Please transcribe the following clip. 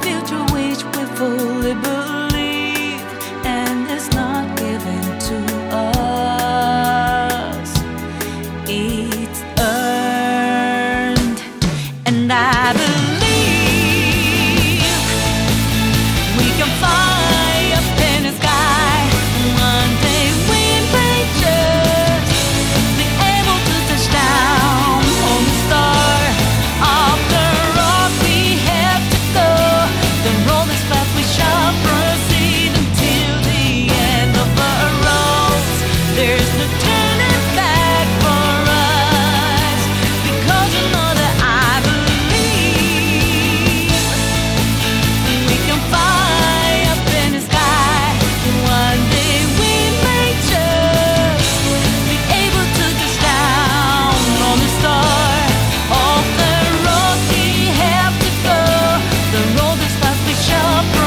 future which we fully believe, and it's not given to us, it's earned. And I believe we can fly up in the sky. One day we may just be able to touch down on the star. Off the rock we have to go. The road is fast, we shall proceed until the end of our roads. There's no turning back for us, because you know that I believe we can fly up in the sky. One day we may just be able to touch down on the star. Off the road we have to go. The road is fast, we shall